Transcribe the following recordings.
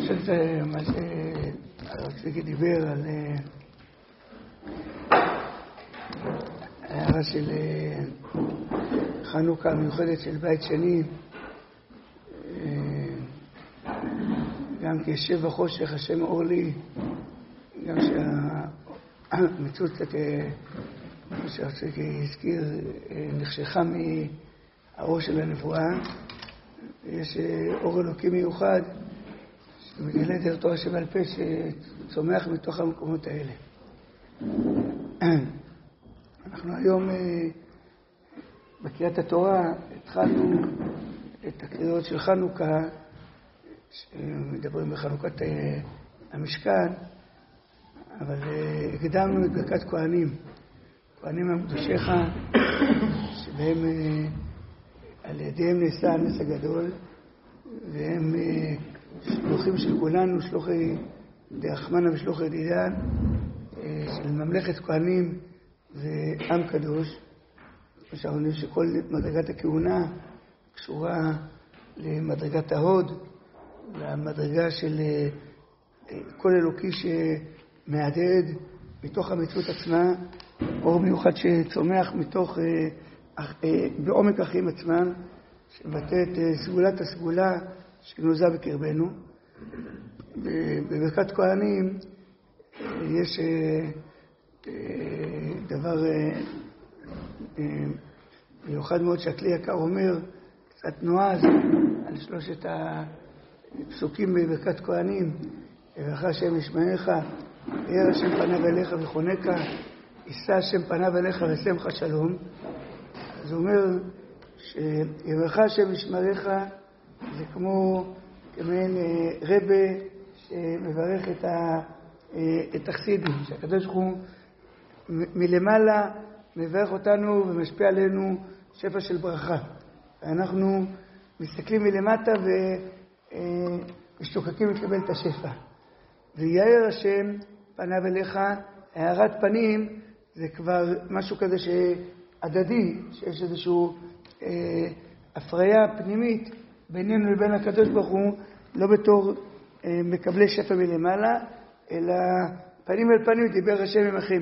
חושב מה שרציתי דיבר על הערה של חנוכה המיוחדת של בית שני, גם כישב בחושך השם אור לי, גם שהמציאות קצת, כמו שהרציקי הזכיר, נחשכה מהאור של הנבואה. יש אור אלוקי מיוחד שמגלה דרך תורה שבעל פה שצומח מתוך המקומות האלה. אנחנו היום בקריאת התורה התחלנו את הקריאות של חנוכה, שמדברים בחנוכת המשכן, אבל הקדמנו את ברכת כהנים, כהנים הקדושיך, שבהם על ידיהם נעשה הנס הגדול, והם שלוחים של כולנו, שלוחי דרחמנה ושלוחי דידן, של ממלכת כהנים ועם קדוש. שאנחנו יודעים שכל מדרגת הכהונה קשורה למדרגת ההוד, למדרגה של כל אלוקי שמהדהד מתוך המציאות עצמה, אור מיוחד שצומח מתוך בעומק החיים עצמם, שמבטא את סגולת הסגולה שגנוזה בקרבנו. בברכת כהנים יש דבר מיוחד מאוד שהכלי יקר אומר, קצת נועז על שלושת הפסוקים בברכת כהנים. יברך השם ישמעך, יאר השם פניו אליך וחונקה, יישא השם פניו אליך ושמחה שלום. אז הוא אומר שיברך השם ישמעך זה כמו כמעין רבה שמברך את החסידים, שהקדוש ברוך הוא מלמעלה מברך אותנו ומשפיע עלינו שפע של ברכה. אנחנו מסתכלים מלמטה ומשתוקקים לקבל את השפע. ויאר השם פניו אליך, הארת פנים זה כבר משהו כזה הדדי, שיש איזושהי הפריה פנימית בינינו לבין הקדוש ברוך הוא, לא בתור מקבלי שפע מלמעלה, אלא פנים אל פנים דיבר השם עמכם.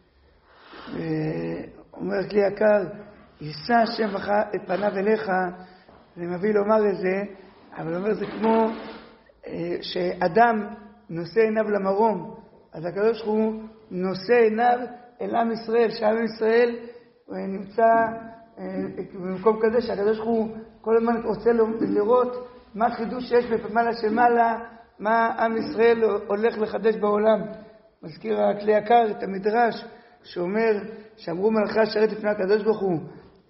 אומר כלי יקר, יישא השם את פניו אליך, זה מביא לומר את זה, אבל אומר זה כמו שאדם נושא עיניו למרום, אז הקדוש ברוך הוא נושא עיניו אל עם ישראל, שעם ישראל נמצא במקום כזה שהקדוש ברוך הוא כל הזמן רוצה לראות מה חידוש שיש בפמעלה של מעלה, מה עם ישראל הולך לחדש בעולם. מזכיר הכלי יקר את המדרש שאומר, שאמרו מלאכי שרת לפני הקדוש ברוך הוא,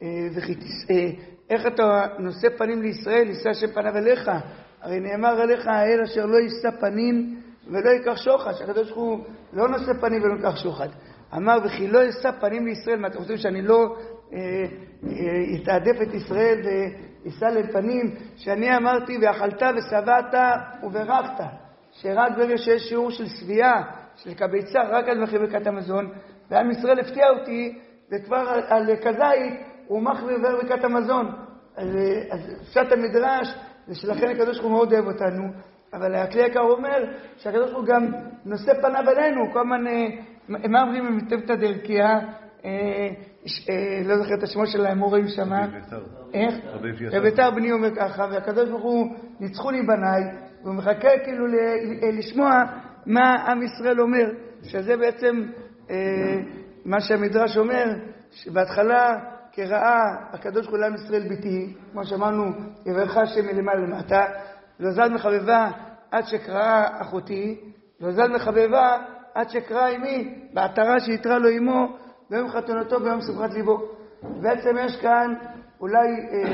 איך אתה נושא פנים לישראל, יישא השם פניו אליך, הרי נאמר עליך האל אשר לא יישא פנים ולא ייקח שוחד, שהקדוש ברוך הוא לא נושא פנים ולא ייקח שוחד. אמר וכי לא יישא פנים לישראל, מה אתם חושבים שאני לא יתעדף את ישראל ויישא להם פנים? שאני אמרתי ואכלת ושבעת וברכת, שרק ברגע שיש שיעור של שביעה, של קביצה, רק על מחבקת המזון, ועם ישראל הפתיע אותי, וכבר על כזית הוא מחביר ברכת המזון. אז פשט המדרש זה שלכן הקדוש ברוך הוא מאוד אוהב אותנו, אבל הכלי יקר אומר שהקדוש ברוך הוא גם נושא פניו אלינו. כל הזמן מה אומרים מטבע דרכיה, לא זוכר את השמו של האמורים שמה, איך? בביתר בני אומר ככה, והקדוש ברוך הוא ניצחו לי בניי, והוא מחכה כאילו לשמוע מה עם ישראל אומר, שזה בעצם מה שהמדרש אומר, שבהתחלה כראה הקדוש ברוך הוא לעם ישראל ביתי, כמו שאמרנו, יברך השם מלמעלה למטה, לא זל מחבבה עד שקראה אחותי, לא זל מחבבה עד שקראה אמי, בעטרה שיתרה לו אמו ביום חתונתו ביום שמחת ליבו. בעצם יש כאן אולי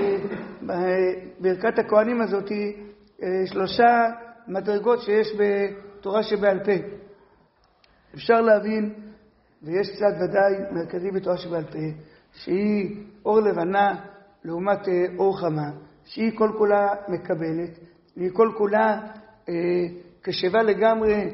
ברכת הכהנים הזאת שלושה מדרגות שיש בתורה שבעל פה. אפשר להבין, ויש צד ודאי מרכזי בתורה שבעל פה, שהיא אור לבנה לעומת אור חמה, שהיא כל כולה מקבלת, והיא כל כולה קשבה לגמרי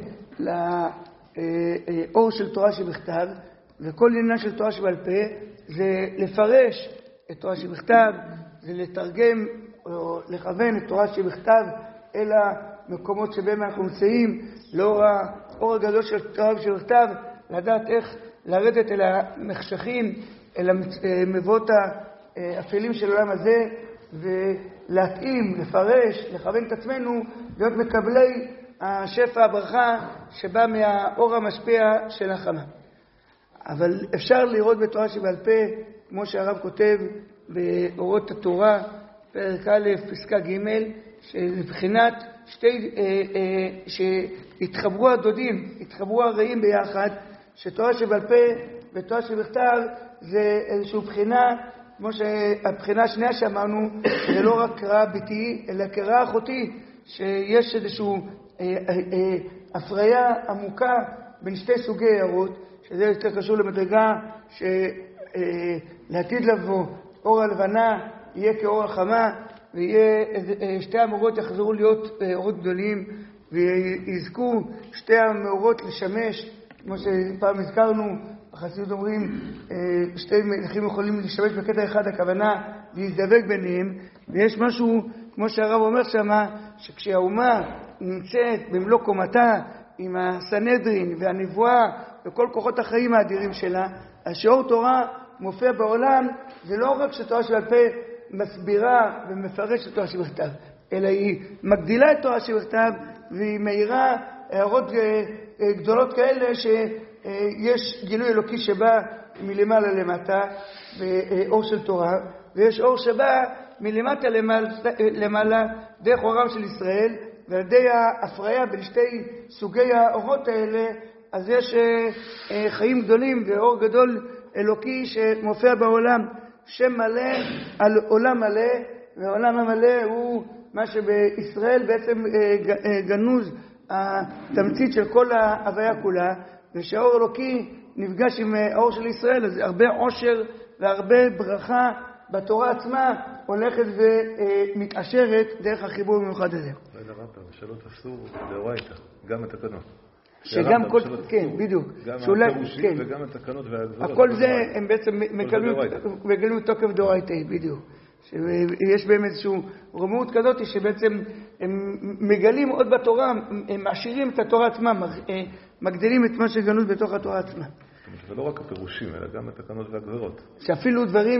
לאור של תורה שבכתב, וכל עניין של תורה שבעל פה זה לפרש את תורה שבכתב, זה לתרגם או לכוון את תורה שבכתב אל המקומות שבהם אנחנו נמצאים, לאור האור הגדול של תורה ושבכתב, לדעת איך לרדת אל המחשכים, אל המבואות האפלים של העולם הזה, ולהתאים, לפרש, לכוון את עצמנו, להיות מקבלי השפע, הברכה, שבא מהאור המשפיע של החמה. אבל אפשר לראות בתורה שבעל פה, כמו שהרב כותב באורות התורה, פרק א', פסקה ג', שלבחינת שהתחברו הדודים, התחברו הרעים ביחד, שתורה שבעל פה ותורה שבכתב זה איזושהי בחינה, כמו שהבחינה השנייה שאמרנו, זה לא רק קרא ביתי, אלא קרא אחותי, שיש איזושהי הפריה עמוקה בין שתי סוגי הערות, שזה יותר קשור למדרגה שלעתיד לבוא אור הלבנה יהיה כאור החמה, שתי המאורות יחזרו להיות אורות גדולים, ויזכו שתי המאורות לשמש, כמו שפעם הזכרנו, החסידות אומרים, שתי מלכים יכולים לשמש בקטע אחד, הכוונה להזדבק ביניהם, ויש משהו, כמו שהרב אומר שמה, שכשהאומה נמצאת במלוא קומתה, עם הסנהדרין והנבואה וכל כוחות החיים האדירים שלה, השיעור תורה מופיע בעולם, זה לא רק שתורה שבעל פה מסבירה ומפרשת תורה שבכתב, אלא היא מגדילה את תורה שבכתב, והיא מאירה הערות גדולות כאלה שיש גילוי אלוקי שבא מלמעלה למטה, באור של תורה, ויש אור שבא מלמטה למעלה דרך אורם של ישראל, ועל ידי ההפריה בין שתי סוגי האורות האלה, אז יש חיים גדולים ואור גדול אלוקי שמופיע בעולם, שם מלא על עולם מלא, והעולם המלא הוא מה שבישראל בעצם גנוז התמצית של כל ההוויה כולה, ושהאור אלוקי נפגש עם האור של ישראל, אז הרבה עושר והרבה ברכה בתורה עצמה הולכת ומתעשרת דרך החיבור המיוחד הזה. שלא תפסו דאורייתא, גם התקנות. שגם כל, כן, בדיוק. גם הפירושים וגם התקנות והגבולות. הכל זה הם בעצם מגלים תוקף דאורייתא, בדיוק. שיש בהם איזושהי רומאות כזאת שבעצם הם מגלים עוד בתורה, הם מעשירים את התורה עצמה, מגדילים את מה שגנוז בתוך התורה עצמה. זה לא רק הפירושים, אלא גם התקנות והגברות. שאפילו דברים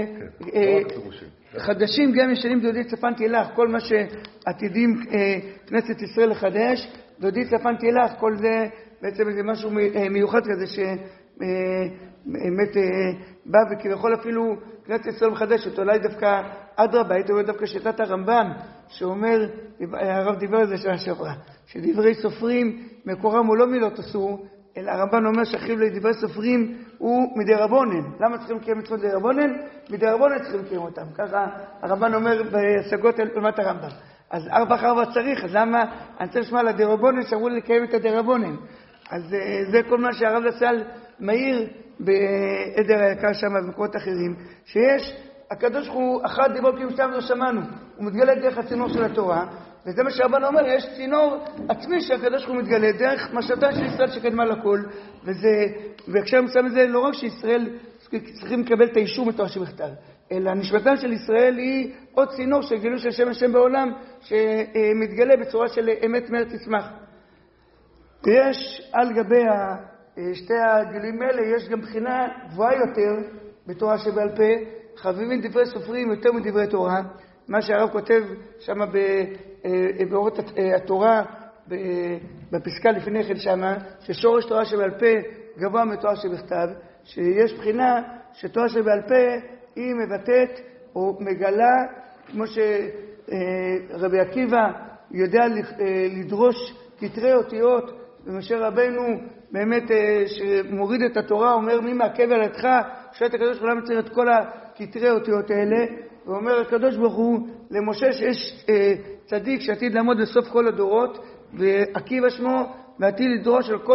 חדשים, גם ישנים דודי צפנתי לך, כל מה שעתידים כנסת ישראל לחדש, דודי צפנתי לך, כל זה בעצם זה משהו מיוחד כזה שבאמת בא וכביכול אפילו כנסת ישראל מחדשת, אולי דווקא אדרבה, הייתי אומר דווקא שיטת הרמב"ם, שאומר, הרב דיבר על זה שנה שעברה, שדברי סופרים מקורם הוא לא מילות אסור, אלא הרמב"ן אומר שהחיוב לדברי סופרים הוא מדי רבונן. למה צריכים לקיים מצוות מדי רבונן? מדי רבונן צריכים לקיים אותם. ככה הרמב"ן אומר בהשגות על עולמת הרמב"ם. אז ארבע צריך, אז למה אני צריך לשמוע על הדי רבונן שאמרו לי לקיים את הדי רבונן? אז זה כל מה שהרב לסל מאיר בעדר היקר שם ובמקומות אחרים, שיש, הקדוש הוא אחד דיבור כי משתיו לא שמענו, הוא מתגלה דרך הצינור של התורה, וזה מה שהרבן אומר, יש צינור עצמי שהקדוש הוא מתגלה דרך משלתה של ישראל שקדמה לכל, וכשהם מסיים את זה לא רק שישראל צריכים לקבל את האישור מתורה שבכתב, אלא נשמתה של ישראל היא עוד צינור של גילוי של שם השם בעולם, שמתגלה בצורה של אמת מארץ תצמח. ויש על גבי שתי הגילויים האלה, יש גם בחינה גבוהה יותר בתורה שבעל פה, חביבים דברי סופרים יותר מדברי תורה, מה שהרב כותב שם באורות התורה, בפסקה לפני כן שם, ששורש תורה שבעל פה גבוה מתורה שבכתב, שיש בחינה שתורה שבעל פה היא מבטאת או מגלה, כמו שרבי עקיבא יודע לדרוש כתרי אותיות, ומשה רבנו באמת שמוריד את התורה, אומר מי מעכב על ידך, שאת הקדוש ברוך הוא מצריך את כל הכתרי אותיות האלה, ואומר הקדוש ברוך הוא למשה שיש צדיק שעתיד לעמוד בסוף כל הדורות, ועקיבא שמו ועתיד לדרוש על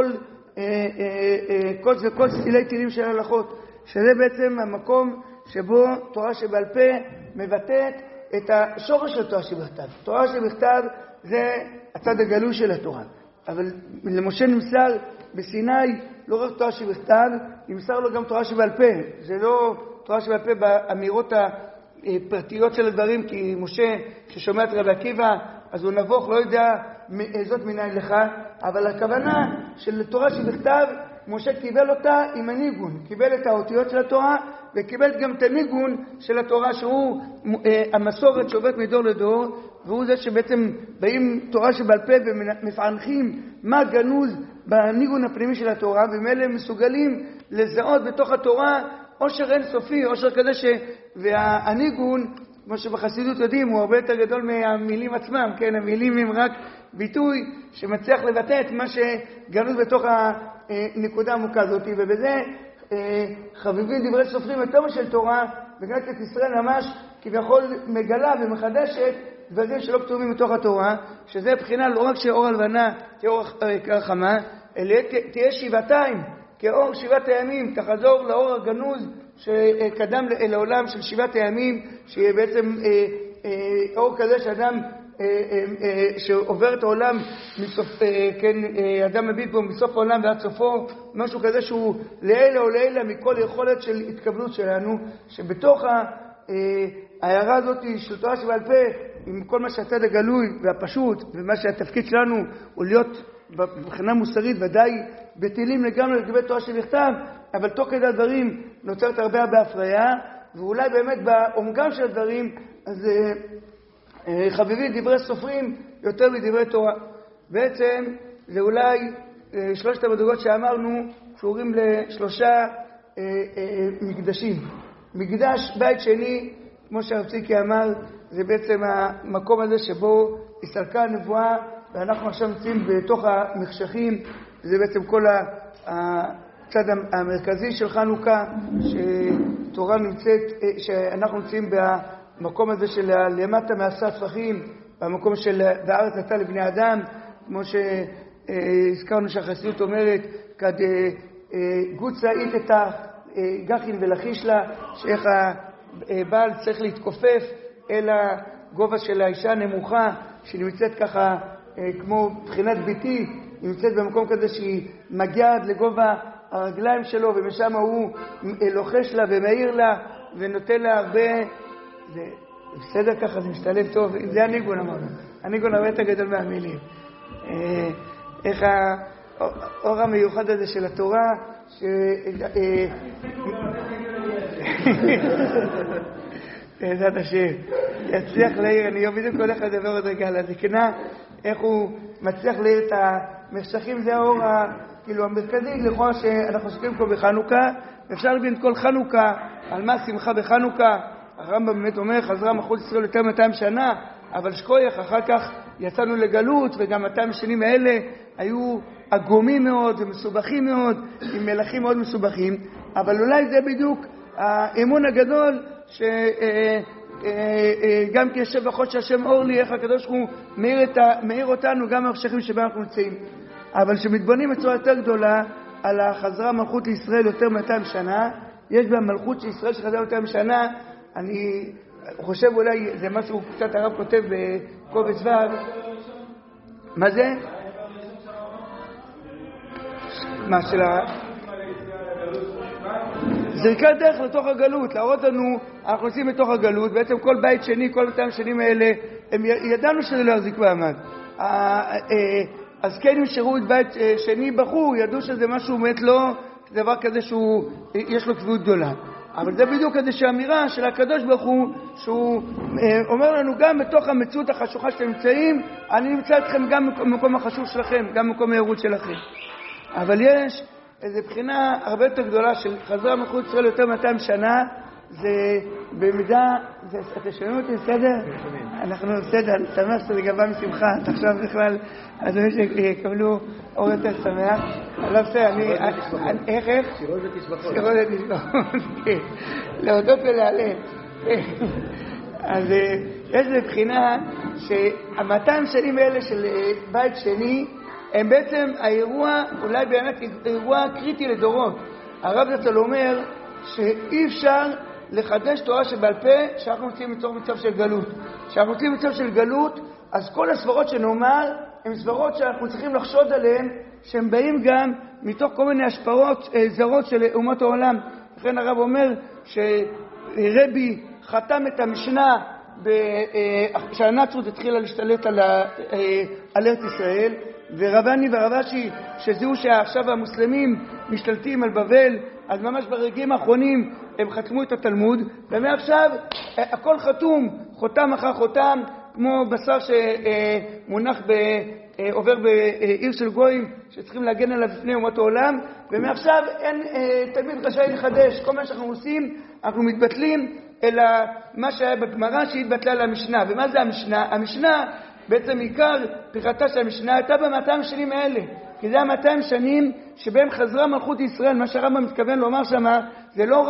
כל סטילי טילים של הלכות, שזה בעצם המקום שבו תורה שבעל פה מבטאת את השורש של תורה שבכתב. תורה שבכתב זה הצד הגלוי של התורה, אבל למשה נמסר בסיני לא רק תורה שבכתב, נמסר לו גם תורה שבעל פה. זה לא תורה שבעל פה באמירות הפרטיות של הדברים, כי משה ששומע את רבי עקיבא אז הוא נבוך, לא יודע זאת מניין לך, אבל הכוונה של תורה שבכתב, משה קיבל אותה עם הניגון, קיבל את האותיות של התורה, וקיבל גם את הניגון של התורה, שהוא המסורת שעוברת מדור לדור, והוא זה שבעצם באים תורה שבעל פה ומפענחים מה גנוז בניגון הפנימי של התורה, ומאלה מסוגלים לזהות בתוך התורה עושר אינסופי, עושר כזה והניגון, כמו שבחסידות יודעים, הוא הרבה יותר גדול מהמילים עצמם, כן? המילים הם רק ביטוי שמצליח לבטא את מה שגנוז בתוך הנקודה העמוקה הזאת, ובזה חביבים דברי סופרים יותר של תורה, וכנסת ישראל ממש כביכול מגלה ומחדשת דברים שלא כתובים מתוך התורה, שזה בחינה לא רק שאור הלבנה תהיה אור חמה, אלא תהיה שבעתיים, כאור 7 הימים, תחזור לאור הגנוז שקדם לעולם של 7 הימים, שיהיה בעצם אור כזה שאדם שעובר את העולם מסוף, כן, אדם מביט בו מסוף העולם ועד סופו, משהו כזה שהוא לעילה או לעילה מכל יכולת של התקבלות שלנו, שבתוך ההערה הזאת של תורה שבעל פה, עם כל מה שהצד הגלוי והפשוט, ומה שהתפקיד שלנו הוא להיות מבחינה מוסרית ודאי בטילים לגמרי לגבי תורה שבכתב, אבל תוך כדי הדברים נוצרת הרבה בהפריה, ואולי באמת בעומקם של הדברים, אז חביבים דברי סופרים יותר מדברי תורה. בעצם זה אולי 3 המדרגות שאמרנו קשורים ל3 מקדשים. מקדש בית שני, כמו שהרב ציקי אמר, זה בעצם המקום הזה שבו הסתלקה הנבואה, ואנחנו עכשיו נמצאים בתוך המחשכים. זה בעצם כל הצד המרכזי של חנוכה, שתורה נמצאת, שאנחנו נמצאים במקום הזה של למטה מעשה טפחים, במקום של והארץ נתנה לבני אדם, כמו שהזכרנו שהחסידות אומרת, כד גוצה איתתה גחין ולחיש לה, שאיך הבעל צריך להתכופף אל הגובה של האישה הנמוכה, שנמצאת ככה כמו בחינת ביתי, היא נמצאת במקום כזה שהיא מגיעה עד לגובה הרגליים שלו, ומשם הוא לוחש לה ומאיר לה ונותן לה הרבה. זה בסדר ככה, זה משתלב טוב. זה הניגון אמרנו, הניגון הרבה יותר גדול מהמילים. איך האור המיוחד הזה של התורה, בעזרת השם יצליח להעיר. אני בדיוק הולך לדבר עוד רגע על הזקנה, איך הוא מצליח להעיר את המחשכים. זה האור כאילו המרכזי לכל שאנחנו עוסקים פה בחנוכה. אפשר להבין כל חנוכה על מה שמחה בחנוכה. הרמב"ם באמת אומר, חזרה מלכות ישראל יותר 200 שנה, אבל שכוח אחר כך יצאנו לגלות, וגם 200 שנים האלה היו עגומים מאוד ומסובכים מאוד, עם מלכים מאוד מסובכים. אבל אולי זה בדיוק האמון הגדול גם כישב בחוץ שהשם אור לי, איך הקדוש הוא מאיר אותנו גם מהחשכים שבה אנחנו נמצאים. אבל שמתבונים בצורה יותר גדולה על החזרה מלכות לישראל יותר 200 שנה, יש בה מלכות של ישראל שחזרה יותר 200 שנה. אני חושב אולי זה משהו קצת הרב כותב בקובץ ו'. מה זה? מה של זריקת דרך לתוך הגלות, להראות לנו, אנחנו עושים בתוך הגלות, בעצם כל בית שני, כל 200 שנים האלה, הם ידענו שזה לא יחזיק מעמד. אז כן אם שירות בית שני בחור, ידעו שזה משהו באמת לא דבר כזה שהוא, יש לו קביעות גדולה. אבל זה בדיוק איזושהי אמירה של הקדוש ברוך הוא, שהוא אומר לנו גם בתוך המציאות החשוכה שאתם נמצאים, אני נמצא אתכם גם במקום החשוב שלכם, גם במקום העירות שלכם. אבל יש איזו בחינה הרבה יותר גדולה של חזרה מלכות ישראל יותר 200 שנה, זה במידה, אתם שומעים אותי בסדר? אנחנו בסדר, אני שמח שזה גבה משמחה, עכשיו בכלל, אז אני שיקבלו אור יותר שמח. לא בסדר, איך? שירות ותשבחות. שירות ותשבחות, כן. להודות ולהלל. אז יש איזו בחינה שה200 שנים האלה של בית שני, הם בעצם האירוע, אולי באמת אירוע קריטי לדורות. הרב זצ"ל אומר שאי אפשר לחדש תורה שבעל פה שאנחנו נמצאים מתוך מצב של גלות. כשאנחנו נמצאים במצב של גלות, אז כל הסברות שנאמר הן סברות שאנחנו צריכים לחשוד עליהן, שהן באים גם מתוך כל מיני השפעות זרות של אומות העולם. לכן הרב אומר שרבי חתם את המשנה שהנצרות התחילה להשתלט על ארץ ישראל, ורבני ורבשי שזהו שעכשיו המוסלמים משתלטים על בבל, אז ממש ברגעים האחרונים הם חתמו את התלמוד, ומעכשיו הכל חתום, חותם אחר חותם, כמו בשר שמונח עובר בעיר של גויים שצריכים להגן עליו לפני אומות העולם, ומעכשיו אין תלמיד רשאי לחדש. כל מה שאנחנו עושים, אנחנו מתבטלים אלא מה שהיה בגמרא שהתבטלה למשנה. ומה זה המשנה? המשנה, בעצם עיקר פריחתה של המשנה הייתה ב200 שנים האלה, כי זה 200 שנים שבהם חזרה מלכות ישראל. מה שהרמב"ם מתכוון לומר שמה, זה לא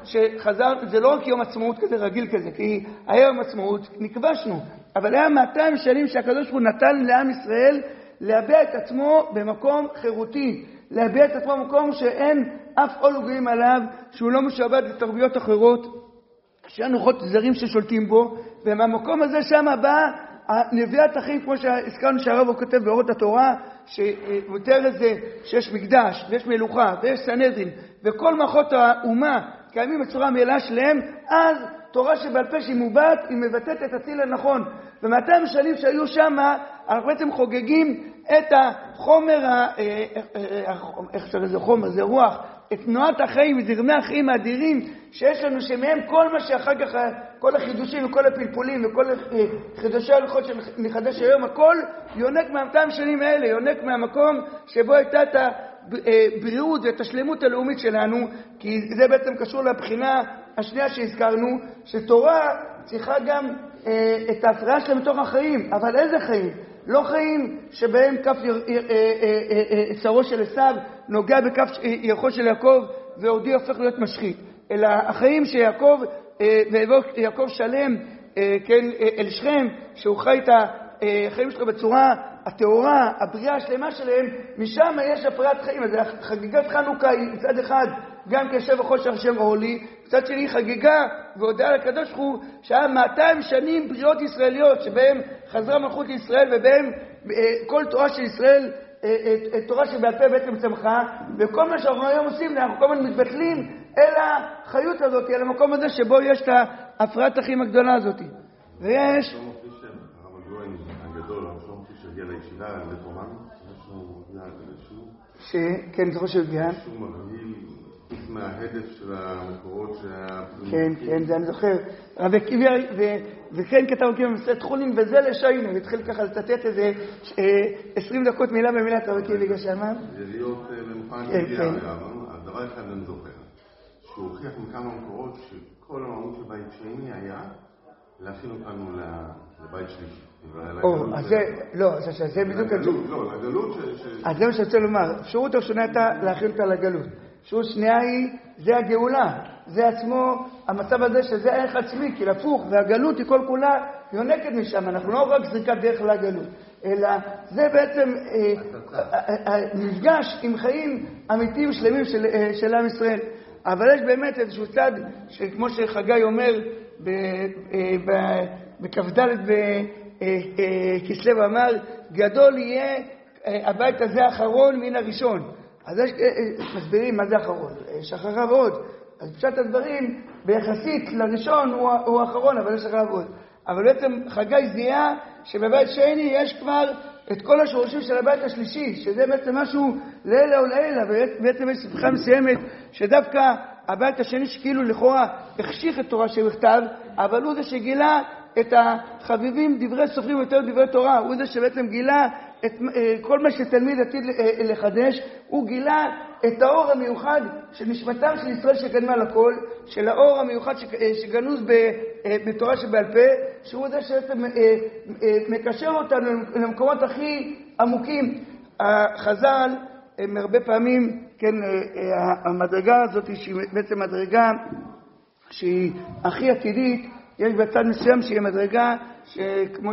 רק יום עצמאות כזה רגיל כזה, כי היה יום עצמאות, נקבשנו, אבל היה 200 שנים שהקדוש ברוך הוא נתן לעם ישראל להביע את עצמו במקום חירותי, להביע את עצמו במקום שאין אף עול וגויים עליו, שהוא לא משועבד לתרבויות אחרות, שאין לוחות זרים ששולטים בו. ומהמקום הזה שם בא נביאת החיים, כמו שהזכרנו שהרב הוא כותב באורות התורה, שמתאר את זה שיש מקדש ויש מלוכה ויש סנהדרין וכל מערכות האומה קיימים בצורה מלאה שלהם, אז תורה שבעל פה שהיא מובאת היא מבטאת את הציל הנכון. ו200 שנים שהיו שם אנחנו בעצם חוגגים את החומר, איך שר איזה חומר, זה רוח, את תנועת החיים וזרמי החיים האדירים שיש לנו, שמהם כל מה שאחר כך, כל החידושים וכל הפלפולים וכל חידושי ההלכות שנחדש היום, הכל יונק מה200 שנים האלה, יונק מהמקום שבו הייתה את הבריאות ואת השלמות הלאומית שלנו, כי זה בעצם קשור לבחינה השנייה שהזכרנו, שתורה צריכה גם את ההפרעה שלה מתוך החיים. אבל איזה חיים? לא חיים שבהם כף צרו של עשיו נוגע בכף ירכו של יעקב ועודי הופך להיות משחית, אלא החיים שיעקב ויעקב שלם אל שכם, שהוא חי את החיים שלו בצורה התאורה, הבריאה השלמה שלהם, משם יש הפרעת חיים. אז חגיגת חנוכה היא מצד אחד גם כשבע חודש השם אורלי, מצד שני חגיגה והודעה לקדוש ברוך הוא שהיה 200 שנים בריאות ישראליות שבהם חזרה מלכות ישראל, ובהם כל תורה של ישראל, תורה שבעל פה בעצם צמחה, וכל מה שאנחנו היום עושים, אנחנו כל הזמן מתבטלים אל החיות הזאת, אל המקום הזה שבו יש את ההפרעת החיים הגדולה הזאת. ויש שהגיע לישיבה לתורן, משהו כן, זוכר שהגיע. משהו מבהיל, מההדף של המקורות כן, זה אני זוכר. רבי עקיבא, וכן כתב עקיבא במסכת חולין, וזה לשיינו, והתחיל ככה לצטט איזה 20 דקות מילה במילה, רבי עקיבא שאמר. זה להיות ממוכן שהגיע הרב, הדבר אחד אני זוכר, שהוא הוכיח מכמה מקורות שכל המהות של בית שני היה להכין אותנו לבית שלישי. אז זה בדיוק הגלות. לא, הגלות אז זה מה שרצה לומר. אפשרות הראשונה הייתה להכין אותה לגלות. אפשרות שנייה היא, זה הגאולה. זה עצמו, המצב הזה שזה הערך עצמי, כי להפוך, והגלות היא כל כולה יונקת משם. אנחנו לא רק זריקת דרך לגלות, אלא זה בעצם נפגש עם חיים אמיתיים שלמים של עם ישראל. אבל יש באמת איזשהו צד, כמו שחגי אומר, בכ"ד כסלו אמר, גדול יהיה הבית הזה האחרון מן הראשון. אז יש מסבירים מה זה האחרון, שחרב עוד. אז פשט הדברים ביחסית לראשון הוא האחרון, אבל יש אחריו עוד. אבל בעצם חגי זיהה שבבית שני יש כבר את כל השורשים של הבית השלישי, שזה בעצם משהו לילה וללילה, ובעצם יש ספחה מסוימת שדווקא הבית השני שכאילו לכאורה החשיך את תורה שבכתב, אבל הוא זה שגילה את החביבים, דברי סופרים יותר דברי תורה, הוא זה שבעצם גילה את כל מה שתלמיד עתיד לחדש, הוא גילה את האור המיוחד של נשמתם של ישראל שקדמה לכל, של האור המיוחד שגנוז בתורה שבעל פה, שהוא זה שבעצם מקשר אותנו למקומות הכי עמוקים. החז"ל הם הרבה פעמים, כן, המדרגה הזאת שהיא בעצם מדרגה שהיא הכי עתידית, יש בצד מסוים שהיא מדרגה שכמו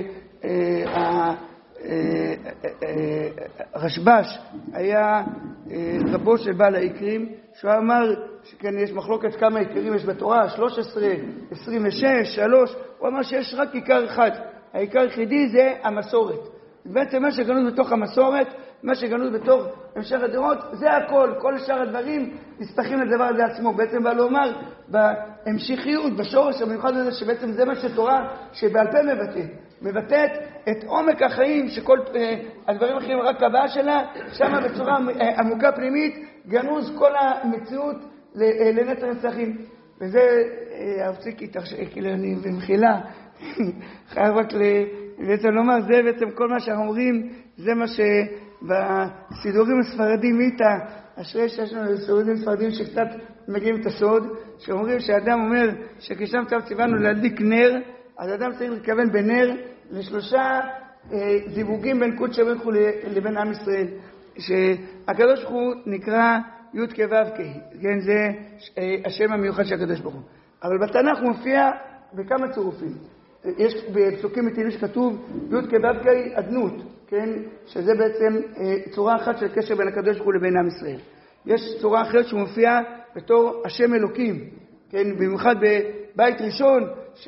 רשבש היה רבו של בעל העיקרים, שהוא אמר שכן יש מחלוקת כמה עיקרים יש בתורה, 13, 26, 3, הוא אמר שיש רק עיקר אחד, העיקר היחידי זה המסורת, בעצם מה שגנוז בתוך המסורת, מה שגנוז בתוך המשך הדורות, זה הכל, כל שאר הדברים נספחים לדבר הזה עצמו. בעצם בא לומר, בהמשכיות, בשורש המיוחד הזה, שבעצם זה מה שתורה שבעל פה מבטאת את עומק החיים, שכל הדברים האחרים רק הבאה שלה, שם בצורה עמוקה פנימית, גנוז כל המציאות לנצח נצחים. וזה, הרציקי, כאילו אני במחילה, חייב רק בעצם לומר, זה בעצם כל מה שאנחנו אומרים, זה מה שבסידורים הספרדים איתה, אשרי שיש לנו סידורים ספרדים שקצת מגיעים את הסוד, שאומרים שאדם אומר שכשם צו ציוונו להדליק נר, אז אדם צריך להתכוון בנר לשלושה זיווגים בין קודש ברוך הוא לבין עם ישראל, שהקדוש ברוך הוא נקרא י' כ' ו' כ', כן, זה השם המיוחד של הקדוש ברוך הוא. אבל בתנ"ך הוא מופיע בכמה צירופים. יש בפסוקים מתהילים שכתוב י' כ' ו' כ' אדנות, כן, שזה בעצם צורה אחת של קשר בין הקדוש ברוך הוא לבין עם ישראל. יש צורה אחרת שמופיע בתור השם אלוקים, כן, במיוחד בבית ראשון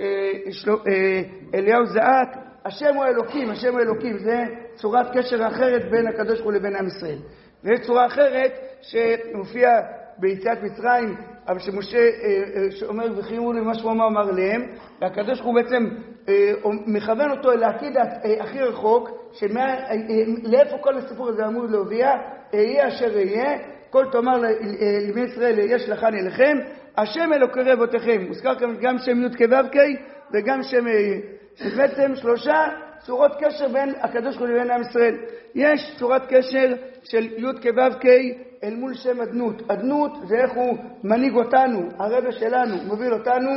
שאליהו זעק, השם הוא אלוקים, השם הוא אלוקים, זה צורת קשר אחרת בין הקדוש ברוך הוא לבין עם ישראל. ויש צורה אחרת שמופיע ביציאת מצרים, אבל שמשה שאומר וחיימו לי מה שהוא אמר להם, והקדוש הוא בעצם מכוון אותו לעתיד הכי רחוק, לאיפה כל הסיפור הזה אמור להוביע, יהיה אשר יהיה, כל תאמר לבני ישראל יש לכני אליכם, השם אלוקי אבותיכם. מוזכר כאן גם שם י' כ' ו' כ' וגם שם שבעצם שלושה צורות קשר בין הקדוש ברוך הוא לבין עם ישראל. יש צורת קשר של י' כ' ו' כ' אל מול שם אדנות. אדנות זה איך הוא מנהיג אותנו, הרב שלנו, מוביל אותנו,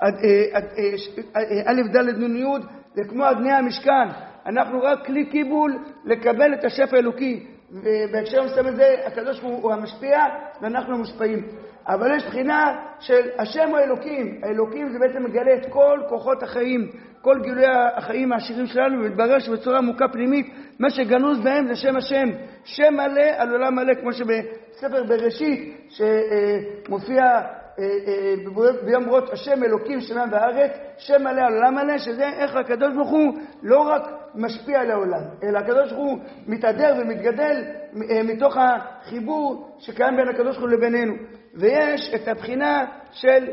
א' ד' נ' י', זה כמו אדני המשכן. אנחנו רק כלי קיבול לקבל את השפע האלוקי. ובהקשר מסוים הזה, הקדוש הוא המשפיע ואנחנו המושפעים. אבל יש בחינה של השם הוא אלוקים. האלוקים זה בעצם מגלה את כל כוחות החיים, כל גילוי החיים העשירים שלנו, ומתברר שבצורה עמוקה פנימית, מה שגנוז בהם זה שם השם. שם מלא על עולם מלא, כמו שבספר בראשית, שמופיע ביום ברות השם אלוקים שמיים וארץ, שם מלא על עולם מלא, שזה איך הקדוש ברוך הוא לא רק משפיע על העולם, אלא הקדוש ברוך הוא מתהדר ומתגדל מתוך החיבור שקיים בין הקדוש ברוך הוא לבינינו. ויש את הבחינה של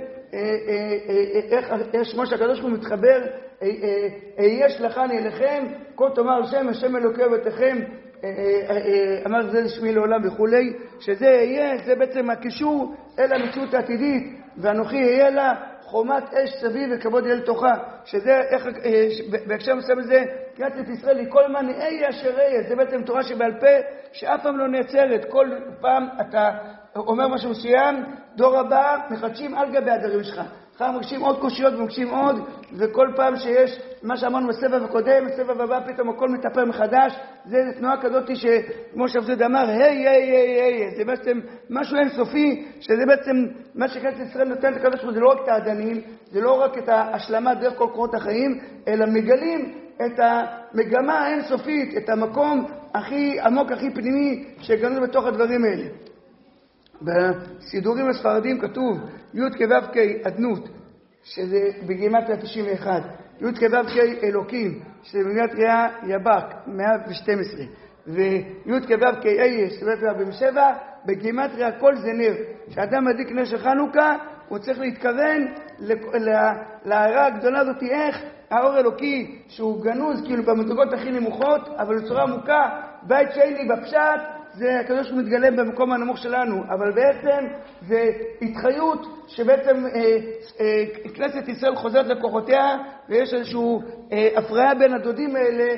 איך כמו שהקדוש ברוך הוא מתחבר, יש לכני אליכם, כל תאמר השם, השם אלוקי אבותיכם, אמר זה לשמי לעולם וכולי, שזה יהיה, זה בעצם הקישור אל המציאות העתידית, ואנוכי יהיה לה חומת אש סביב וכבוד יהיה לתוכה, שזה איך, בהקשר מסוים הזה, כנסת ישראל היא כל מה נהיה אשר יהיה, זה בעצם תורה שבעל פה, שאף פעם לא נעצרת, כל פעם אתה אומר משהו מסוים, דור הבא מחדשים על גבי הדברים שלך. אחר מגשים עוד קושיות ומגשים עוד, וכל פעם שיש מה שאמרנו בסבב הקודם, בסבב הבא פתאום הכל מתאפר מחדש. זה תנועה כזאת שכמו שעבוד אמר, היי, זה בעצם משהו אינסופי, שזה בעצם מה שכנסת ישראל נותנת לקדוש ברוך הוא, זה לא רק את העדנים, זה לא רק את ההשלמה דרך כל קורות החיים, אלא מגלים את המגמה האינסופית, את המקום הכי עמוק, הכי פנימי, שגנוז בתוך הדברים האלה. בסידורים הספרדים כתוב י' כ' ו' כ' אדנות, שזה בגימטריה 91, י' כ' ו' כ' אלוקים, שזה בגימטריה יבק 112, וי' כ' ו' כ' אייש, שזה בגימטריה 47, בגימטריה כל זה נר. כשאדם מדליק נר של חנוכה, הוא צריך להתכוון להערה הגדולה הזאת, איך האור אלוקי שהוא גנוז כאילו במדרגות הכי נמוכות, אבל בצורה עמוקה, בית שני בפשט, זה הקדוש הוא מתגלם במקום הנמוך שלנו, אבל בעצם זה התחיות שבעצם כנסת ישראל חוזרת לכוחותיה, ויש איזושהי הפריה בין הדודים האלה,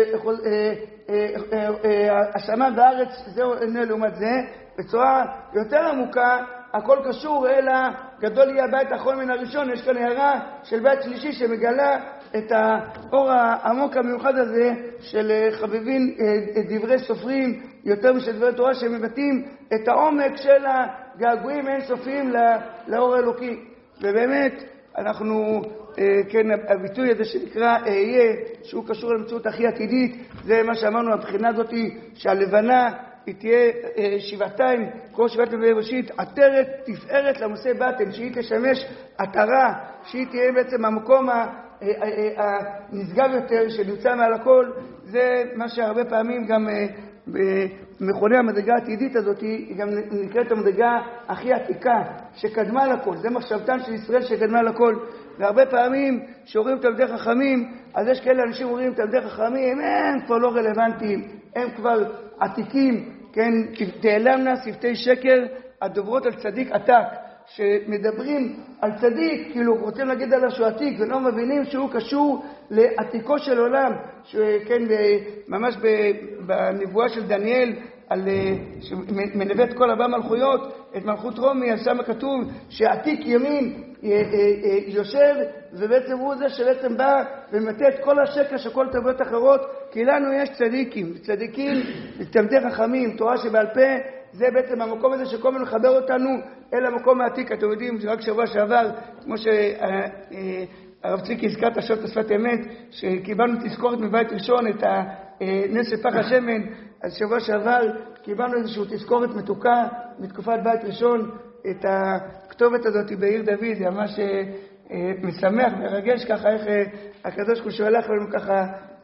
השמיים והארץ זהו אינו לעומת זה, בצורה יותר עמוקה, הכל קשור אלא גדול יהיה הבית האחרון מן הראשון. יש כאן הערה של בית שלישי שמגלה את האור העמוק המיוחד הזה של חביבין דברי סופרים יותר משל דברי תורה, שמבטאים את העומק של הגעגועים האינסופיים לאור האלוקי. ובאמת אנחנו, כן, הביטוי הזה שנקרא אהיה, שהוא קשור למציאות הכי עתידית, זה מה שאמרנו, הבחינה הזאת שהלבנה היא תהיה שבעתיים, כל שבעתיים בראשית, עטרת תפארת למושא בטן, שהיא תשמש עטרה, שהיא תהיה בעצם המקום הנשגב יותר שנמצא מעל הכל, זה מה שהרבה פעמים גם במכוני המדרגה העתידית הזאת, היא גם נקראת המדרגה הכי עתיקה שקדמה לכל. זה מחשבתן של ישראל שקדמה לכל. והרבה פעמים שאומרים תלמידי חכמים, אז יש כאלה אנשים אומרים תלמידי חכמים, הם כבר לא רלוונטיים, הם כבר עתיקים, כן, תעלמנה שפתי שקר הדוברות על צדיק עתק, שמדברים על צדיק, כאילו רוצים להגיד עליו שהוא עתיק, ולא מבינים שהוא קשור לעתיקו של עולם, שכן, ממש בנבואה של דניאל, שמנבא את כל 4 מלכויות, את מלכות רומי, אז שם כתוב שעתיק ימין יושב, ובעצם הוא זה שבעצם בא ומטה את כל השקר של כל תרבויות אחרות, כי לנו יש צדיקים, תלמידי חכמים, תורה שבעל פה, זה בעצם המקום הזה שכל מיני מחבר אותנו אל המקום העתיק. אתם יודעים, רק שבוע שעבר, כמו שהרב צביקי הזכרת השעות השפת אמת, שקיבלנו תזכורת מבית ראשון את הנס של פח השמן, אז שבוע שעבר קיבלנו איזושהי תזכורת מתוקה מתקופת בית ראשון, את הכתובת הזאת בעיר דוד. זה ממש משמח, מרגש ככה, איך הקדוש ברוך הוא שולח לנו ככה,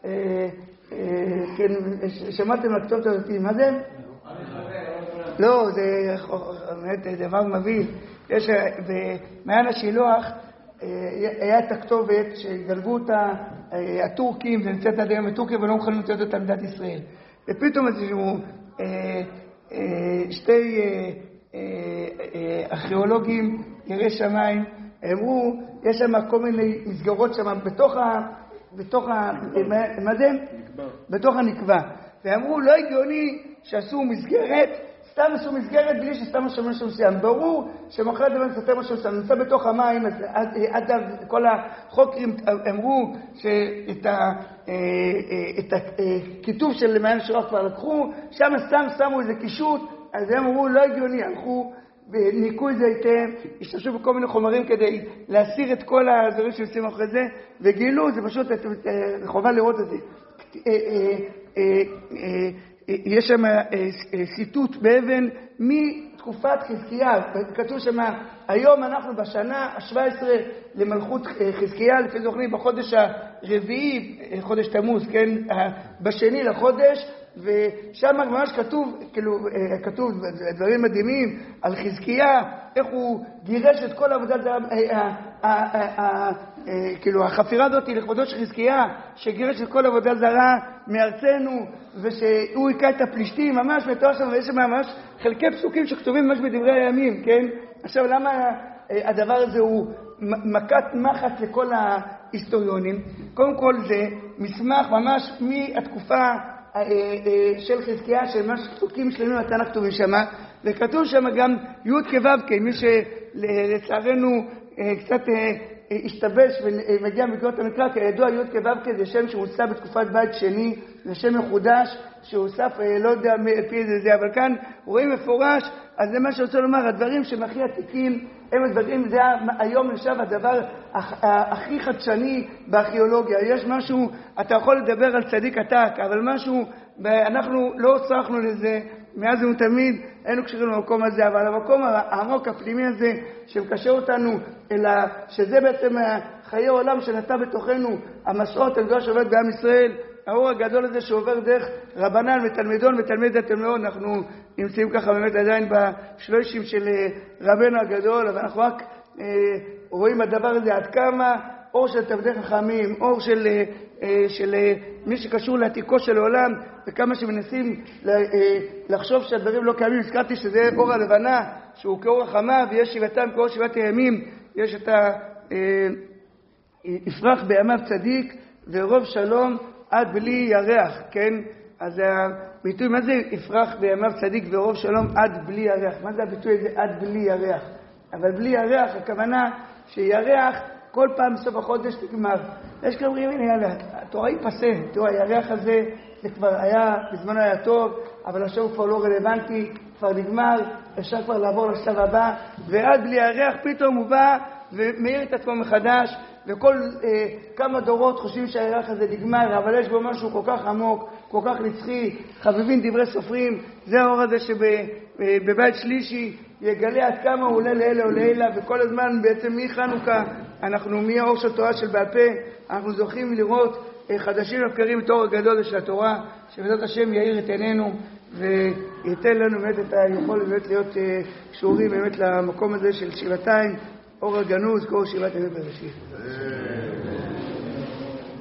כן, שמעתם על הכתובת הזאת, מה זה? לא, זה באמת דבר מביא. יש במעיין השילוח היה את הכתובת שגלגו אותה הטורקים, ונמצאת עד היום הטורקים ולא מוכנים לתת אותה למדינת ישראל. ופתאום איזשהו שתי ארכיאולוגים יראי שמיים אמרו, יש שם כל מיני מסגרות שם בתוך הנקבה, ואמרו לא הגיוני שעשו מסגרת, סתם עשו מסגרת בלי שסתם משהו מסוים. ברור שמחר דבר סתם משהו מסוים נמצא בתוך המים, אז כל החוקרים אמרו שאת הכיתוב של מעיין השילוח כבר לקחו, שם סתם שמו איזה קישוט, אז הם אמרו לא הגיוני, הלכו וניקו את זה היטב, השתמשו בכל מיני חומרים כדי להסיר את כל הדברים שעושים אחרי זה, וגילו, זה פשוט חובה לראות את זה. יש שם ציטוט באבן מתקופת חזקיה, כתוב שם, היום אנחנו בשנה ה-17 למלכות חזקיה, לפי זוכרים בחודש הרביעי, חודש תמוז, כן, בשני לחודש, ושם ממש כתוב, כאילו, כתוב דברים מדהימים על חזקיה, איך הוא גירש את כל העבודה, כאילו החפירה הזאת לכבודו של חזקיה, שגירש את כל עבודה זרה מארצנו, ושהוא היקע את הפלישתים, ממש בתואר שם, ויש שם ממש חלקי פסוקים שכתובים ממש בדברי הימים, כן? עכשיו, למה הדבר הזה הוא מכת מחץ לכל ההיסטוריונים? קודם כל זה מסמך ממש מהתקופה של חזקיה, שממש פסוקים שלמים התנ"ך כתובים שם, וכתוב שם גם י' כו', מי שלצערנו קצת השתבש ומגיע מגלות המקרא, כידוע י' כו' זה שם שהוסף בתקופת בית שני, זה שם מחודש שהוסף, לא יודע פי זה, אבל כאן רואים מפורש. אז זה מה שרוצה לומר, הדברים שהם הכי עתיקים הם הדברים, זה היום נחשב הדבר הכי חדשני בארכיאולוגיה. יש משהו, אתה יכול לדבר על צדיק עתק, אבל משהו, אנחנו לא צרכנו לזה מאז ומתמיד, היינו קשרים למקום הזה, אבל המקום העמוק הפנימי הזה שמקשר אותנו, אלא שזה בעצם חיי העולם שנטע בתוכנו, המסעות הגדולה שעובד בעם ישראל, האור הגדול הזה שעובר דרך רבנן ותלמידון ותלמיד התלמידון. אנחנו נמצאים ככה באמת עדיין בשלושים של רבנו הגדול, אבל אנחנו רק רואים הדבר הזה עד כמה אור של תלמידי חכמים, אור של מי שקשור לעתיקו של העולם, וכמה שמנסים לחשוב שהדברים לא קיימים. הזכרתי שזה אור הלבנה, שהוא כאור החמה, ויש שבעתם כאור שבעת הימים. יש את יפרח בימיו צדיק ורוב שלום עד בלי ירח, כן? אז הביטוי, מה זה יפרח בימיו צדיק ורוב שלום עד בלי ירח? מה זה הביטוי הזה עד בלי ירח? אבל בלי ירח, הכוונה שירח כל פעם בסוף החודש נגמר. יש כאלה אומרים, הנה יאללה, התורה היא פסה, תראו, הירח הזה זה כבר היה, בזמן היה טוב, אבל עכשיו הוא כבר לא רלוונטי, כבר נגמר, אפשר כבר לעבור לשלב הבא, ועד בלי ירח פתאום הוא בא ומאיר את עצמו מחדש, וכל כמה דורות חושבים שהירח הזה נגמר, אבל יש בו משהו כל כך עמוק, כל כך נצחי, חביבים דברי סופרים. זה האור הזה שבבית שלישי יגלה עד כמה הוא עולה לעילה ולעילה, וכל הזמן בעצם מחנוכה אנחנו מהאור של תורה של בעל פה, אנחנו זוכים לראות חדשים לבקרים את האור הגדול של התורה, שבעזרת השם יאיר את עינינו וייתן לנו באמת את היכולת באמת להיות קשורים באמת למקום הזה של שבעתיים, אור הגנוז, כאור שבעת ימי בראשית.